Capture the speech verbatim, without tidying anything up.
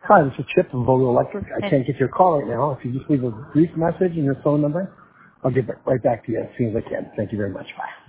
Hi, this is Chip from Vogel Electric. I can't get your call right now. If you just leave a brief message and your phone number, I'll get right back to you as soon as I can. Thank you very much. Bye.